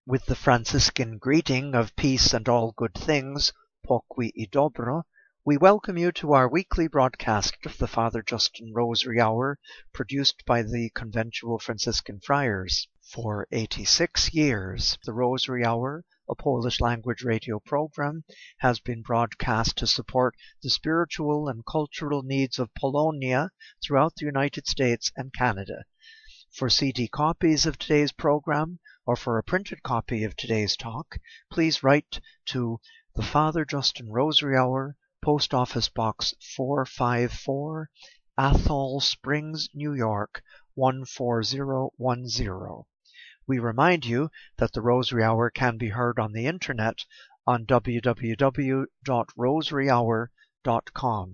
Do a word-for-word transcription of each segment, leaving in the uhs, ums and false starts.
With the Franciscan greeting of peace and all good things, pokój i dobro, we welcome you to our weekly broadcast of the Father Justin Rosary Hour, produced by the Conventual Franciscan Friars. For eighty-six years, the Rosary Hour, a Polish language radio program, has been broadcast to support the spiritual and cultural needs of Polonia throughout the United States and Canada. For C D copies of today's program, or for a printed copy of today's talk, please write to the Father Justin Rosary Hour, Post Office Box four five four, Athol Springs, New York one four zero one zero. We remind you that the Rosary Hour can be heard on the internet on w w w dot rosary hour dot com.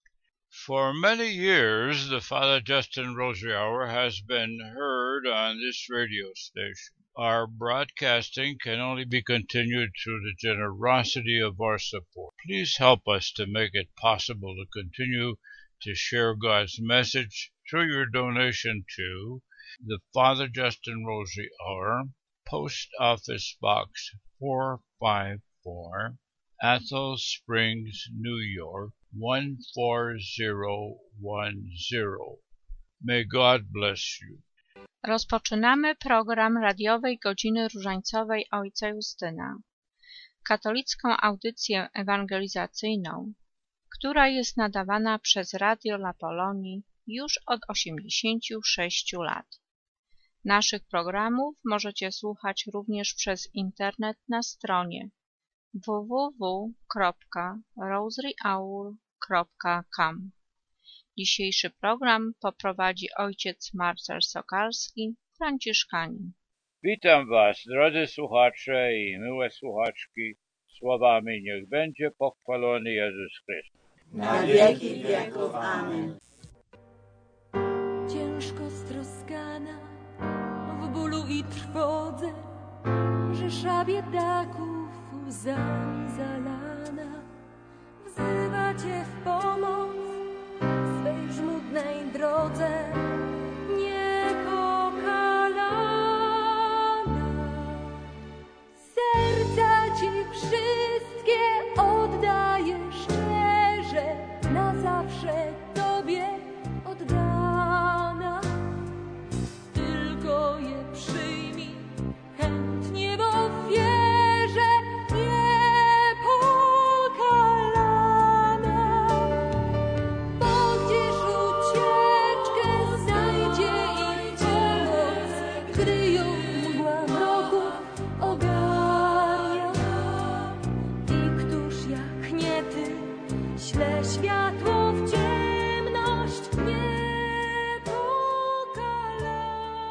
For many years, the Father Justin Rosary Hour has been heard on this radio station. Our broadcasting can only be continued through the generosity of our support. Please help us to make it possible to continue to share God's message through your donation to the Father Justin Rosary Hour, Post Office Box four five four, Athol Springs, New York one four zero one zero. May God bless you. Rozpoczynamy program radiowej Godziny Różańcowej Ojca Justyna, katolicką audycję ewangelizacyjną, która jest nadawana przez Radio La Polonii już od osiemdziesięciu sześciu lat. Naszych programów możecie słuchać również przez internet na stronie w w w kropka rosary hour kropka com. Dzisiejszy program poprowadzi ojciec Marcel Sokalski, franciszkanin. Witam Was, drodzy słuchacze i miłe słuchaczki, słowami niech będzie pochwalony Jezus Chrystus. Na wieki wieków. Amen. Ciężko stroskana, w bólu i trwodze, rzesza biedaków łzami zalana, wzywa Cię w pomoc swej żmudnej drodze, niepokalana. Serca Ci wszystkie oddaję szczerze, na zawsze Tobie oddana. Tylko je przyjmij chętnie w ofierze niepokalana. Bo gdzież ucieczkę znajdzie i pomoc, gdy ją mgła mroków ogarnia. I któż jak nie Ty śle światło w ciemność niepokalana.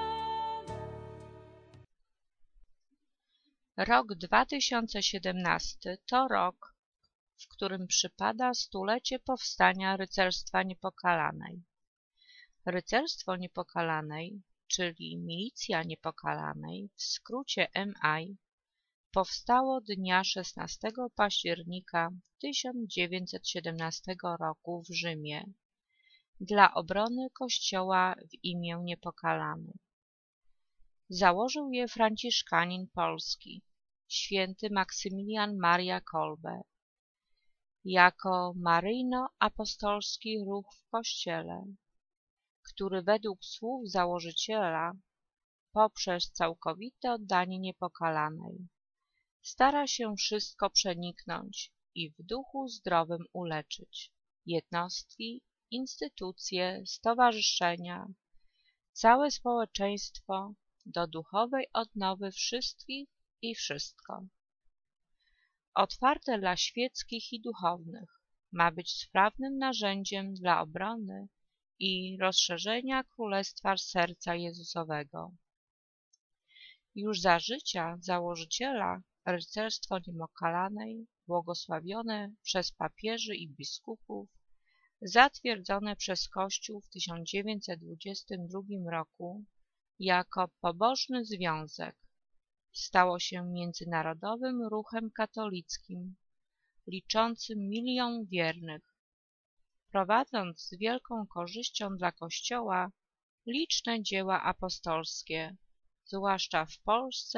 Rok dwa tysiące siedemnasty to rok, w którym przypada stulecie powstania Rycerstwa Niepokalanej. Rycerstwo Niepokalanej, czyli Milicja Niepokalanej, w skrócie M I, powstało dnia szesnastego października tysiąc dziewięćset siedemnastego roku w Rzymie dla obrony Kościoła w imię Niepokalany. Założył je franciszkanin polski, święty Maksymilian Maria Kolbe, jako maryjno-apostolski ruch w Kościele, który według słów założyciela poprzez całkowite oddanie Niepokalanej stara się wszystko przeniknąć i w duchu zdrowym uleczyć jednostki, instytucje, stowarzyszenia, całe społeczeństwo do duchowej odnowy wszystkich i wszystko. Otwarte dla świeckich i duchownych, ma być sprawnym narzędziem dla obrony i rozszerzenia Królestwa Serca Jezusowego. Już za życia założyciela Rycerstwo Niepokalanej, błogosławione przez papieży i biskupów, zatwierdzone przez Kościół w tysiąc dziewięćset dwudziestym drugim roku jako pobożny związek, stało się międzynarodowym ruchem katolickim, liczącym milion wiernych, prowadząc z wielką korzyścią dla Kościoła liczne dzieła apostolskie, zwłaszcza w Polsce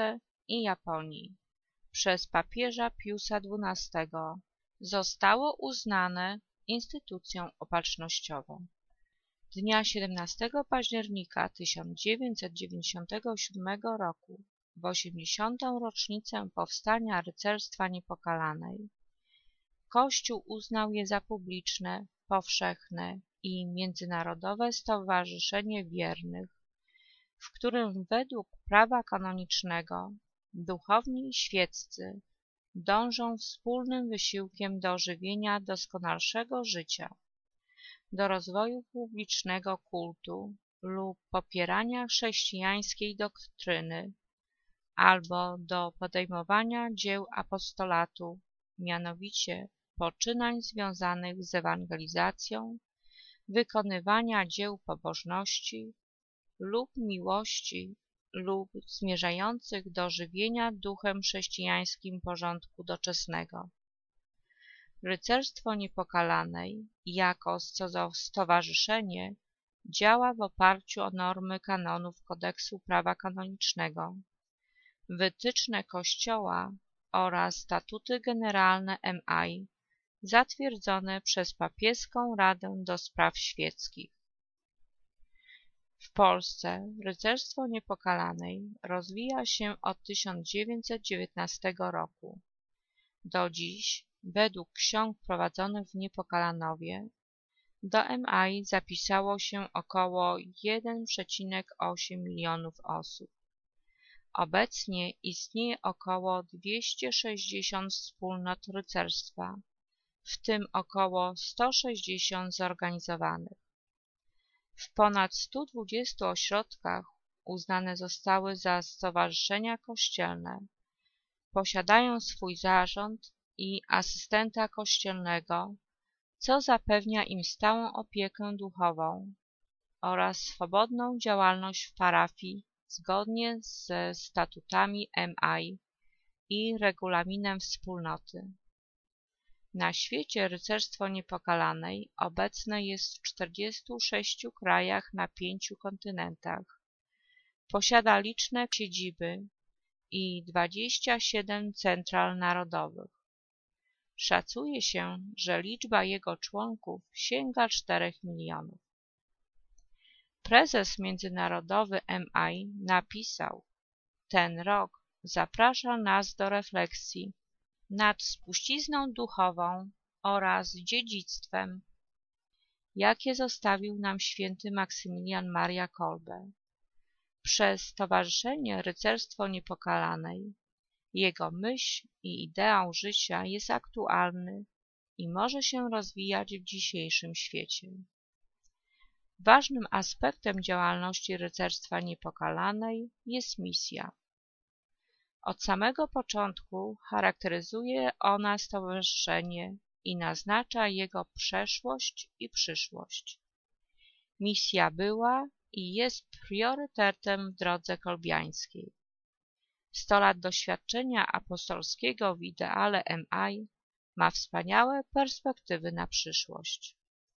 i Japonii przez papieża Piusa dwunastego zostało uznane instytucją opatrznościową. Dnia siedemnastego października tysiąc dziewięćset dziewięćdziesiątego siódmego roku, w osiemdziesiątą rocznicę powstania Rycerstwa Niepokalanej, Kościół uznał je za publiczne, powszechne i międzynarodowe stowarzyszenie wiernych, w którym według prawa kanonicznego duchowni i świeccy dążą wspólnym wysiłkiem do żywienia doskonalszego życia, do rozwoju publicznego kultu lub popierania chrześcijańskiej doktryny albo do podejmowania dzieł apostolatu, mianowicie poczynań związanych z ewangelizacją, wykonywania dzieł pobożności lub miłości lub zmierzających do żywienia duchem chrześcijańskim porządku doczesnego. Rycerstwo Niepokalanej jako stowarzyszenie działa w oparciu o normy kanonów Kodeksu Prawa Kanonicznego, wytyczne Kościoła oraz statuty generalne M I zatwierdzone przez Papieską Radę do Spraw Świeckich. W Polsce Rycerstwo Niepokalanej rozwija się od tysiąc dziewięćset dziewiętnastego roku. Do dziś, według ksiąg prowadzonych w Niepokalanowie, do M I zapisało się około jeden przecinek osiem milionów osób. Obecnie istnieje około dwieście sześćdziesiąt wspólnot rycerstwa, w tym około sto sześćdziesiąt zorganizowanych. W ponad stu dwudziestu ośrodkach uznane zostały za stowarzyszenia kościelne. Posiadają swój zarząd i asystenta kościelnego, co zapewnia im stałą opiekę duchową oraz swobodną działalność w parafii zgodnie ze statutami M I i regulaminem wspólnoty. Na świecie Rycerstwo Niepokalanej obecne jest w czterdziestu sześciu krajach na pięciu kontynentach. Posiada liczne siedziby i dwadzieścia siedem central narodowych. Szacuje się, że liczba jego członków sięga czterech milionów. Prezes międzynarodowy M I napisał: ten rok zaprasza nas do refleksji nad spuścizną duchową oraz dziedzictwem, jakie zostawił nam święty Maksymilian Maria Kolbe. Przez Stowarzyszenie Rycerstwo Niepokalanej jego myśl i ideał życia jest aktualny i może się rozwijać w dzisiejszym świecie. Ważnym aspektem działalności Rycerstwa Niepokalanej jest misja. Od samego początku charakteryzuje ona stowarzyszenie i naznacza jego przeszłość i przyszłość. Misja była i jest priorytetem w drodze kolbiańskiej. Sto lat doświadczenia apostolskiego w ideale M I ma wspaniałe perspektywy na przyszłość.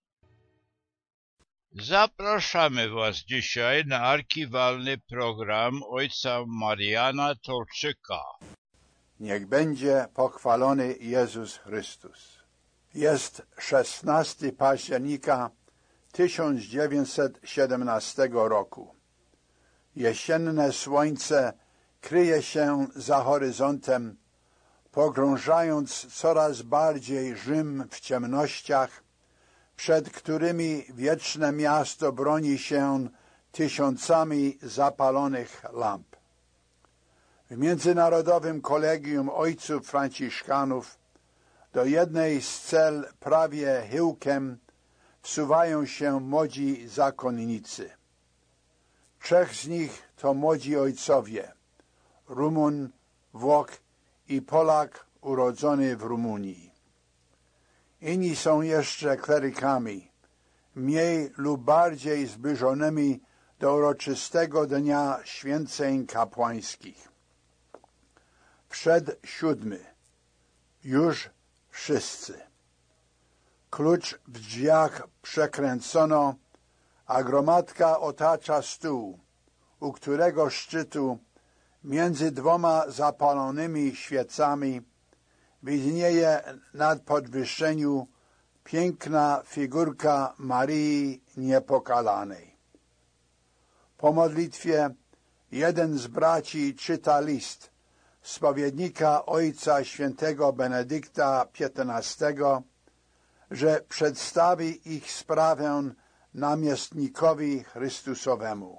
Zapraszamy Was dzisiaj na archiwalny program ojca Mariana Tolczyka. Niech będzie pochwalony Jezus Chrystus. Jest szesnastego października tysiąc dziewięćset siedemnastego roku. Jesienne słońce kryje się za horyzontem, pogrążając coraz bardziej Rzym w ciemnościach, przed którymi wieczne miasto broni się tysiącami zapalonych lamp. W Międzynarodowym Kolegium Ojców Franciszkanów do jednej z cel prawie chyłkiem wsuwają się młodzi zakonnicy. Trzech z nich to młodzi ojcowie, Rumun, Włoch i Polak urodzony w Rumunii. Inni są jeszcze klerykami, mniej lub bardziej zbliżonymi do uroczystego dnia święceń kapłańskich. Przed siódmy, już wszyscy. Klucz w drzwiach przekręcono, a gromadka otacza stół, u którego szczytu Między dwoma zapalonymi świecami widnieje na podwyższeniu piękna figurka Marii Niepokalanej. Po modlitwie jeden z braci czyta list spowiednika ojca świętego Benedykta piętnastego, że przedstawi ich sprawę namiestnikowi Chrystusowemu.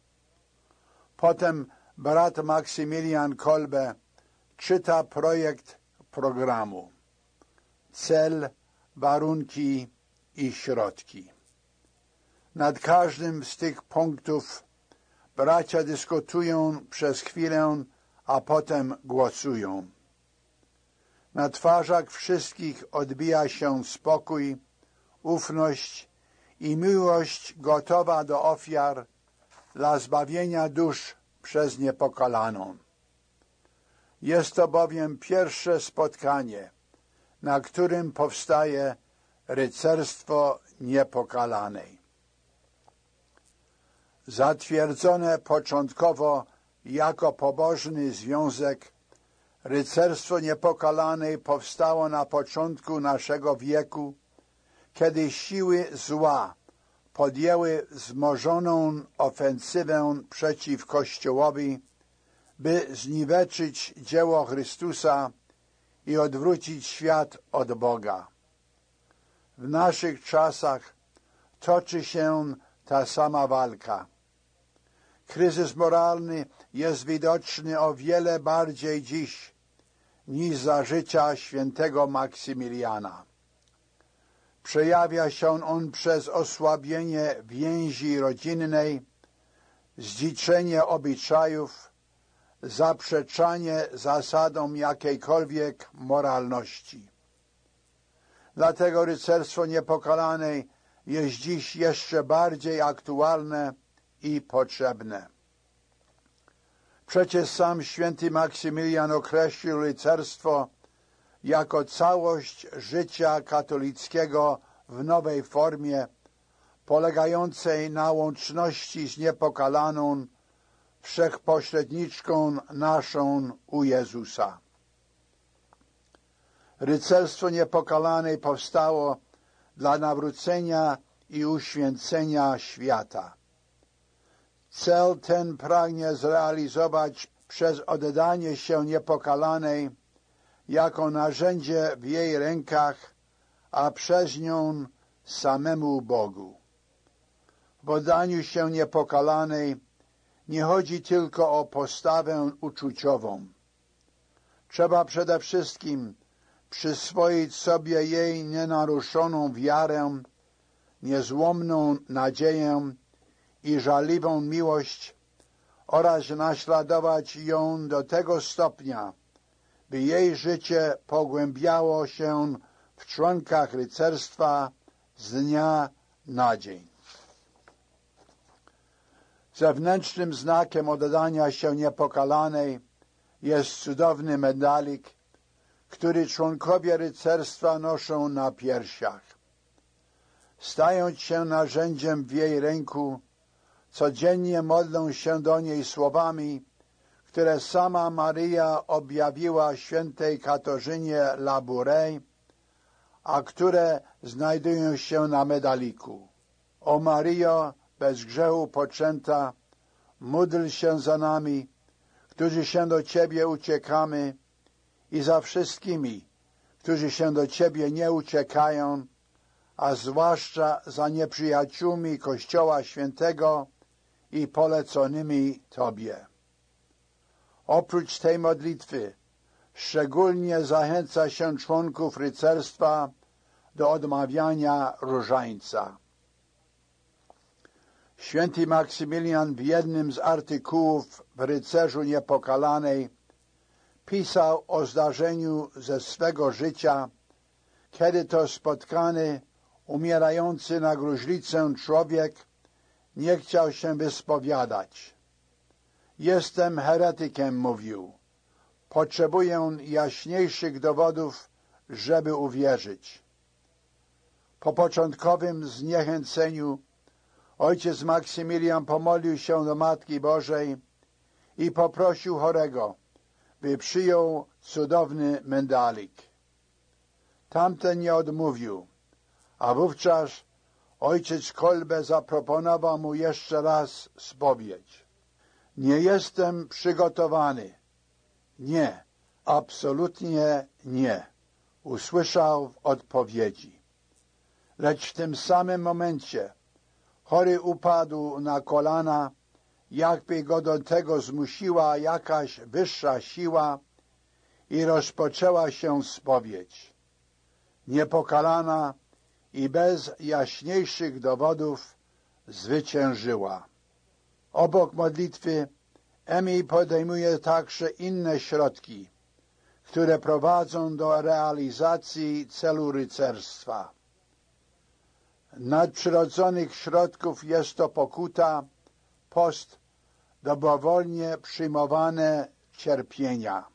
Potem brat Maksymilian Kolbe czyta projekt programu, cel, warunki i środki. Nad każdym z tych punktów bracia dyskutują przez chwilę, a potem głosują. Na twarzach wszystkich odbija się spokój, ufność i miłość gotowa do ofiar dla zbawienia dusz przez Niepokalaną. Jest to bowiem pierwsze spotkanie, na którym powstaje rycerstwo Niepokalanej. Zatwierdzone początkowo jako pobożny związek, rycerstwo Niepokalanej powstało na początku naszego wieku, kiedy siły zła podjęły wzmożoną ofensywę przeciw Kościołowi, by zniweczyć dzieło Chrystusa i odwrócić świat od Boga. W naszych czasach toczy się ta sama walka. Kryzys moralny jest widoczny o wiele bardziej dziś niż za życia świętego Maksymiliana. Przejawia się on przez osłabienie więzi rodzinnej, zdziczenie obyczajów, zaprzeczanie zasadom jakiejkolwiek moralności. Dlatego rycerstwo Niepokalanej jest dziś jeszcze bardziej aktualne i potrzebne. Przecież sam święty Maksymilian określił rycerstwo jako całość życia katolickiego w nowej formie, polegającej na łączności z Niepokalaną, wszechpośredniczką naszą u Jezusa. Rycerstwo Niepokalanej powstało dla nawrócenia i uświęcenia świata. Cel ten pragnie zrealizować przez oddanie się Niepokalanej jako narzędzie w jej rękach, a przez nią samemu Bogu. W oddaniu się Niepokalanej nie chodzi tylko o postawę uczuciową. Trzeba przede wszystkim przyswoić sobie jej nienaruszoną wiarę, niezłomną nadzieję i żarliwą miłość oraz naśladować ją do tego stopnia, by jej życie pogłębiało się w członkach rycerstwa z dnia na dzień. Zewnętrznym znakiem oddania się Niepokalanej jest cudowny medalik, który członkowie rycerstwa noszą na piersiach. Stając się narzędziem w jej ręku, codziennie modlą się do niej słowami, które sama Maryja objawiła świętej Katarzynie Labouré, a które znajdują się na medaliku. O Maryjo, bez grzechu poczęta, módl się za nami, którzy się do Ciebie uciekamy, i za wszystkimi, którzy się do Ciebie nie uciekają, a zwłaszcza za nieprzyjaciółmi Kościoła Świętego i poleconymi Tobie. Oprócz tej modlitwy szczególnie zachęca się członków rycerstwa do odmawiania różańca. Święty Maksymilian w jednym z artykułów w Rycerzu Niepokalanej pisał o zdarzeniu ze swego życia, kiedy to spotkany, umierający na gruźlicę człowiek nie chciał się wyspowiadać. Jestem heretykiem, mówił. Potrzebuję jaśniejszych dowodów, żeby uwierzyć. Po początkowym zniechęceniu ojciec Maksymilian pomodlił się do Matki Bożej i poprosił chorego, by przyjął cudowny mendalik. Tamten nie odmówił, a wówczas ojciec Kolbe zaproponował mu jeszcze raz spowiedź. Nie jestem przygotowany. Nie, absolutnie nie, usłyszał w odpowiedzi. Lecz w tym samym momencie chory upadł na kolana, jakby go do tego zmusiła jakaś wyższa siła i rozpoczęła się spowiedź. Niepokalana i bez jaśniejszych dowodów zwyciężyła. Obok modlitwy Emi podejmuje także inne środki, które prowadzą do realizacji celu rycerstwa. Nadprzyrodzonych środków jest to pokuta, post, dobrowolnie przyjmowane cierpienia.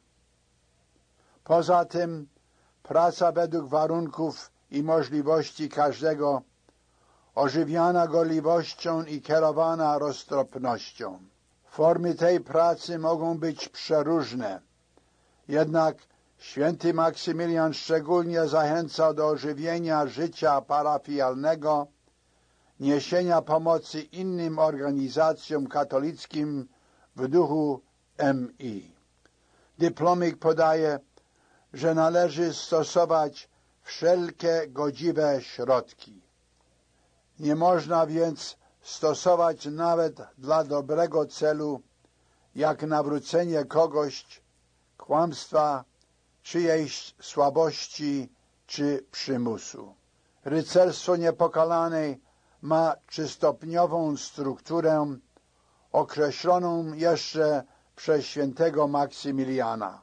Poza tym praca według warunków i możliwości każdego, ożywiana gorliwością i kierowana roztropnością. Formy tej pracy mogą być przeróżne, jednak święty Maksymilian szczególnie zachęcał do ożywienia życia parafialnego, niesienia pomocy innym organizacjom katolickim w duchu M I. Dyplomik podaje, że należy stosować wszelkie godziwe środki. Nie można więc stosować nawet dla dobrego celu, jak nawrócenie kogoś, kłamstwa, czyjejś słabości czy przymusu. Rycerstwo Niepokalanej ma trzystopniową strukturę określoną jeszcze przez świętego Maksymiliana.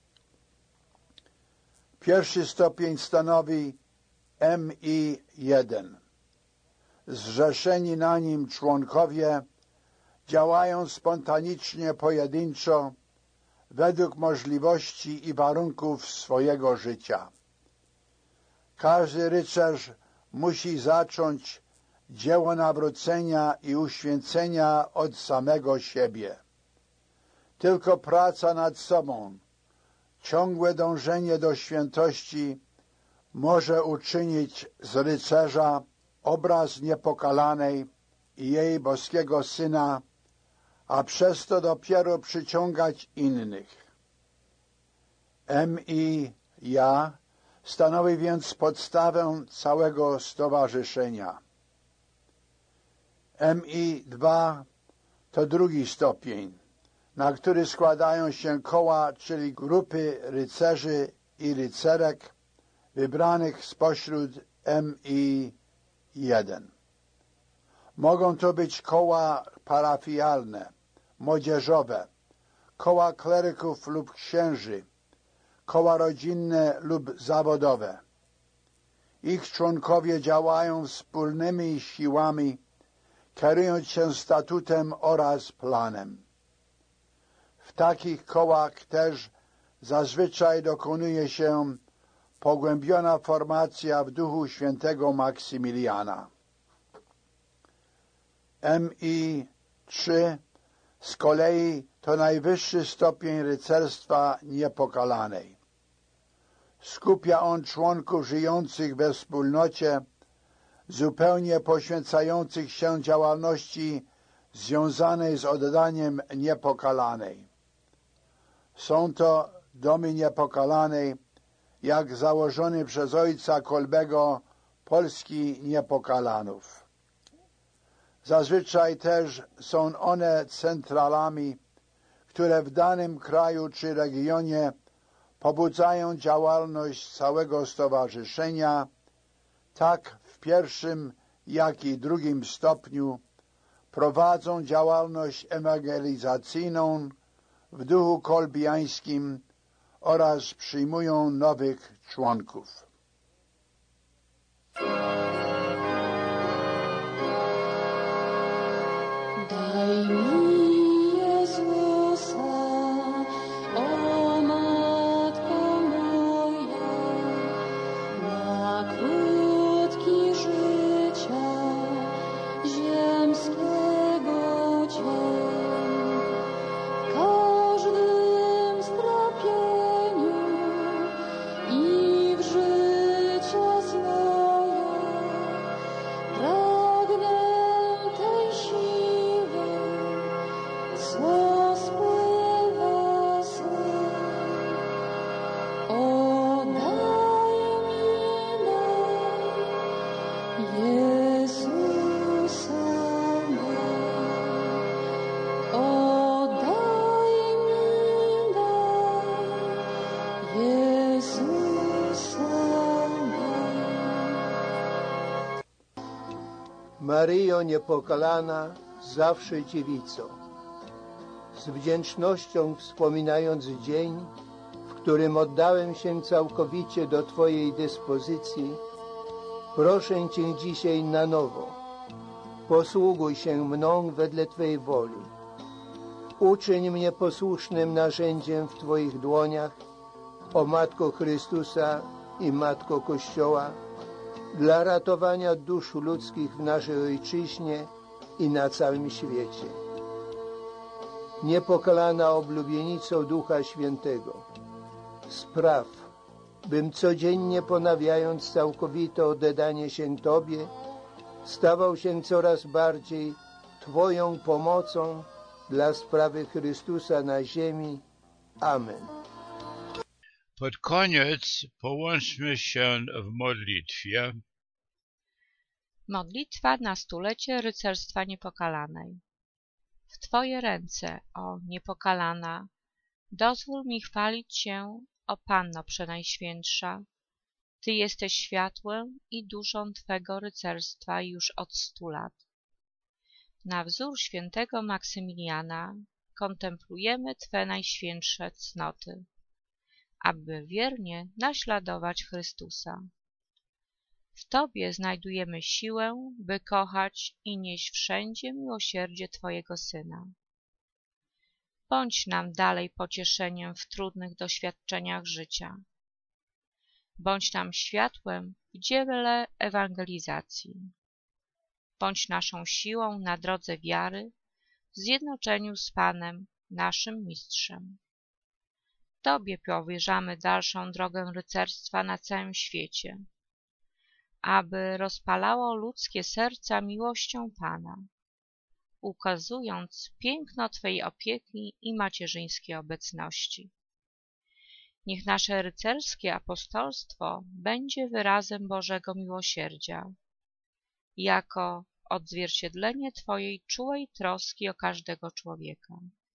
Pierwszy stopień stanowi M I jeden. Zrzeszeni na nim członkowie działają spontanicznie, pojedynczo, według możliwości i warunków swojego życia. Każdy rycerz musi zacząć dzieło nawrócenia i uświęcenia od samego siebie. Tylko praca nad sobą, ciągłe dążenie do świętości może uczynić z rycerza obraz Niepokalanej i jej boskiego Syna, a przez to dopiero przyciągać innych. M I ja stanowi więc podstawę całego stowarzyszenia. M I dwa to drugi stopień, na który składają się koła, czyli grupy rycerzy i rycerek wybranych spośród M I jeden. Mogą to być koła parafialne, młodzieżowe, koła kleryków lub księży, koła rodzinne lub zawodowe. Ich członkowie działają wspólnymi siłami, kierując się statutem oraz planem. W takich kołach też zazwyczaj dokonuje się pogłębiona formacja w duchu świętego Maksymiliana. M I trzy z kolei to najwyższy stopień rycerstwa Niepokalanej. Skupia on członków żyjących we wspólnocie, zupełnie poświęcających się działalności związanej z oddaniem Niepokalanej. Są to domy Niepokalanej, jak założony przez ojca Kolbego Polski Niepokalanów. Zazwyczaj też są one centralami, które w danym kraju czy regionie pobudzają działalność całego stowarzyszenia, tak w pierwszym, jak i drugim stopniu prowadzą działalność ewangelizacyjną w duchu kolbiańskim oraz przyjmują nowych członków. Daj mi Jezusa, o Matko moja, na krótki życia ziemskiego cień. Maryjo Niepokalana, zawsze dziewico, z wdzięcznością wspominając dzień, w którym oddałem się całkowicie do Twojej dyspozycji, proszę Cię dzisiaj na nowo, posługuj się mną wedle Twojej woli. Uczyń mnie posłusznym narzędziem w Twoich dłoniach, o Matko Chrystusa i Matko Kościoła, dla ratowania dusz ludzkich w naszej Ojczyźnie i na całym świecie. Niepokalana oblubienico Ducha Świętego, spraw, bym codziennie ponawiając całkowite oddanie się Tobie, stawał się coraz bardziej Twoją pomocą dla sprawy Chrystusa na ziemi. Amen. Pod koniec połączmy się w modlitwie. Modlitwa na stulecie Rycerstwa Niepokalanej. W Twoje ręce, o Niepokalana, dozwól mi chwalić się, o Panno Przenajświętsza. Ty jesteś światłem i duszą Twego rycerstwa już od stu lat. Na wzór świętego Maksymiliana kontemplujemy Twe najświętsze cnoty, aby wiernie naśladować Chrystusa. W Tobie znajdujemy siłę, by kochać i nieść wszędzie miłosierdzie Twojego Syna. Bądź nam dalej pocieszeniem w trudnych doświadczeniach życia. Bądź nam światłem w dziele ewangelizacji. Bądź naszą siłą na drodze wiary w zjednoczeniu z Panem, naszym Mistrzem. Tobie powierzamy dalszą drogę rycerstwa na całym świecie, aby rozpalało ludzkie serca miłością Pana, ukazując piękno Twej opieki i macierzyńskiej obecności. Niech nasze rycerskie apostolstwo będzie wyrazem Bożego miłosierdzia, jako odzwierciedlenie Twojej czułej troski o każdego człowieka.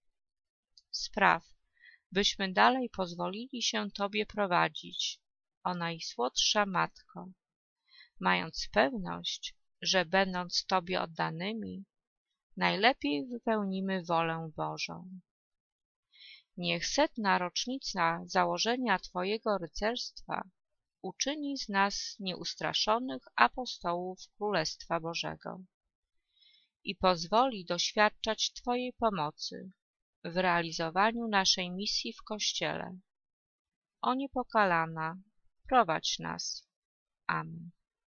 Spraw, byśmy dalej pozwolili się Tobie prowadzić, o Najsłodsza Matko, mając pewność, że będąc Tobie oddanymi, najlepiej wypełnimy wolę Bożą. Niech setna rocznica założenia Twojego rycerstwa uczyni z nas nieustraszonych apostołów Królestwa Bożego i pozwoli doświadczać Twojej pomocy w realizowaniu naszej misji w Kościele. O Niepokalana, prowadź nas. Amen.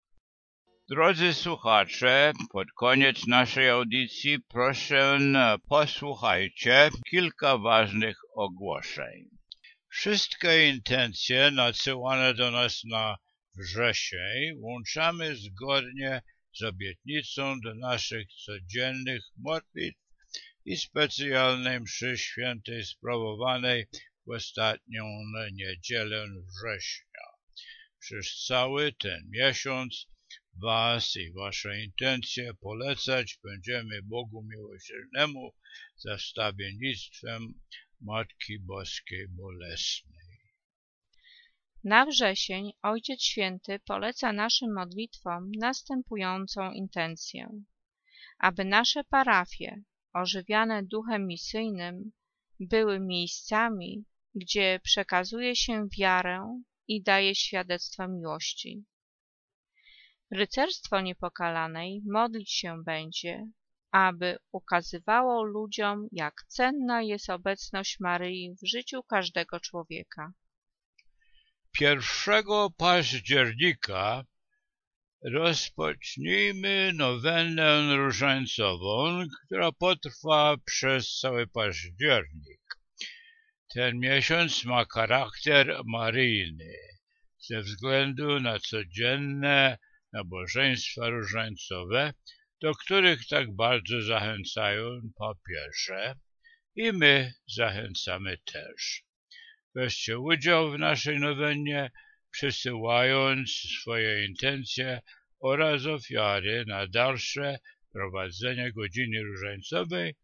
Drodzy słuchacze, pod koniec naszej audycji proszę posłuchajcie kilka ważnych ogłoszeń. Wszystkie intencje nadsyłane do nas na wrzesień włączamy zgodnie z obietnicą do naszych codziennych modlitw i specjalnej mszy świętej sprawowanej w ostatnią niedzielę września. Przez cały ten miesiąc Was i Wasze intencje polecać będziemy Bogu Miłosiernemu za wstawiennictwem Matki Boskiej Bolesnej. Na wrzesień Ojciec Święty poleca naszym modlitwom następującą intencję, aby nasze parafie, ożywiane duchem misyjnym, były miejscami, gdzie przekazuje się wiarę i daje świadectwo miłości. Rycerstwo Niepokalanej modlić się będzie, aby ukazywało ludziom, jak cenna jest obecność Maryi w życiu każdego człowieka. pierwszego października rozpocznijmy nowennę różańcową, która potrwa przez cały październik. Ten miesiąc ma charakter maryjny ze względu na codzienne nabożeństwa różańcowe, do których tak bardzo zachęcają papieże i my zachęcamy też. Weźcie udział w naszej nowennie, przysyłając swoje intencje oraz ofiary na dalsze prowadzenie godziny różańcowej.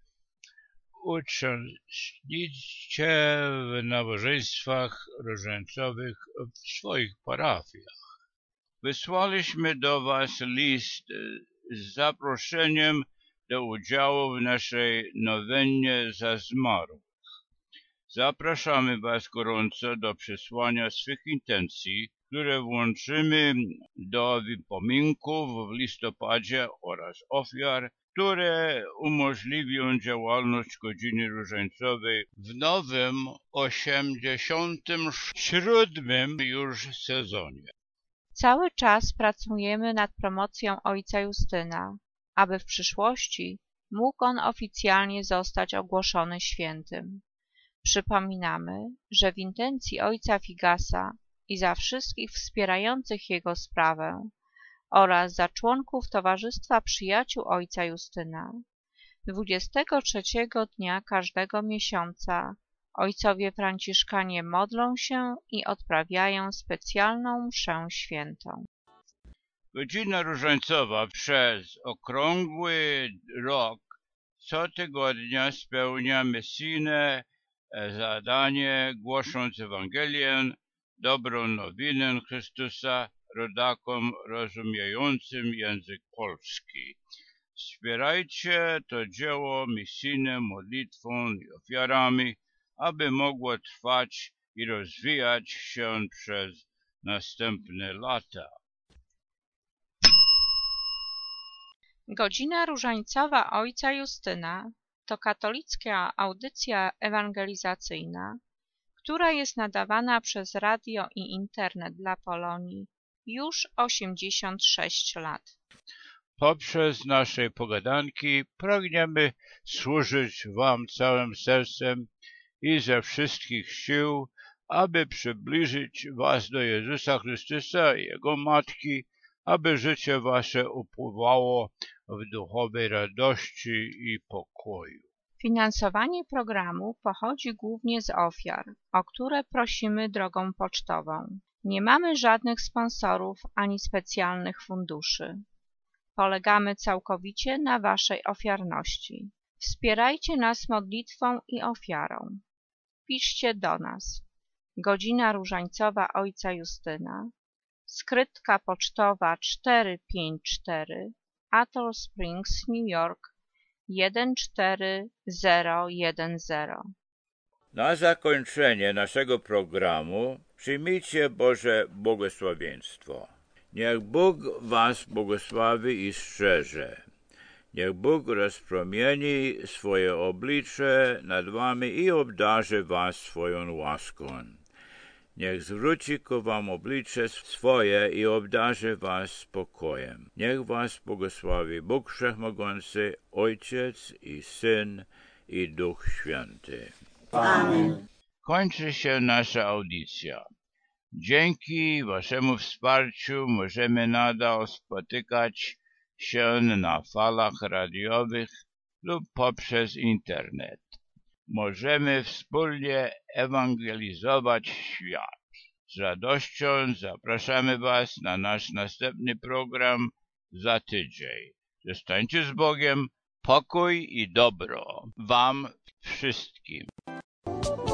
Uczestniczcie w nabożeństwach różańcowych w swoich parafiach. Wysłaliśmy do Was list z zaproszeniem do udziału w naszej nowennie za zmarłych. Zapraszamy Was gorąco do przesłania swych intencji, które włączymy do wypominków w listopadzie oraz ofiar, które umożliwią działalność Godziny Różańcowej w nowym, osiemdziesiątym siódmym już sezonie. Cały czas pracujemy nad promocją ojca Justyna, aby w przyszłości mógł on oficjalnie zostać ogłoszony świętym. Przypominamy, że w intencji ojca Figasa i za wszystkich wspierających jego sprawę oraz za członków Towarzystwa Przyjaciół ojca Justyna dwudziestego trzeciego dnia każdego miesiąca ojcowie franciszkanie modlą się i odprawiają specjalną mszę świętą. Godzina Różańcowa przez okrągły rok co tygodnia spełnia misyjne zadanie, głosząc Ewangelię, dobrą nowinę Chrystusa rodakom rozumiejącym język polski. Wspierajcie to dzieło misyjne modlitwą i ofiarami, aby mogło trwać i rozwijać się przez następne lata. Godzina Różańcowa ojca Justyna to katolicka audycja ewangelizacyjna, która jest nadawana przez radio i internet dla Polonii już osiemdziesiąt sześć lat. Poprzez nasze pogadanki pragniemy służyć Wam całym sercem i ze wszystkich sił, aby przybliżyć Was do Jezusa Chrystusa i Jego Matki, aby życie Wasze upływało w duchowej radości i pokoju. Finansowanie programu pochodzi głównie z ofiar, o które prosimy drogą pocztową. Nie mamy żadnych sponsorów ani specjalnych funduszy. Polegamy całkowicie na Waszej ofiarności. Wspierajcie nas modlitwą i ofiarą. Piszcie do nas. Godzina Różańcowa ojca Justyna, skrytka pocztowa cztery pięć cztery, Atoll Springs, New York jeden cztery zero jeden zero. Na zakończenie naszego programu przyjmijcie Boże błogosławieństwo. Niech Bóg Was błogosławi i strzeże. Niech Bóg rozpromieni swoje oblicze nad Wami i obdarzy Was swoją łaską. Niech zwróci ku Wam oblicze swoje i obdarzy Was spokojem. Niech Was błogosławi Bóg Wszechmogący, Ojciec i Syn i Duch Święty. Amen. Kończy się nasza audycja. Dzięki Waszemu wsparciu możemy nadal spotykać się na falach radiowych lub poprzez internet. Możemy wspólnie ewangelizować świat. Z radością zapraszamy Was na nasz następny program za tydzień. Zostańcie z Bogiem, pokój i dobro Wam wszystkim.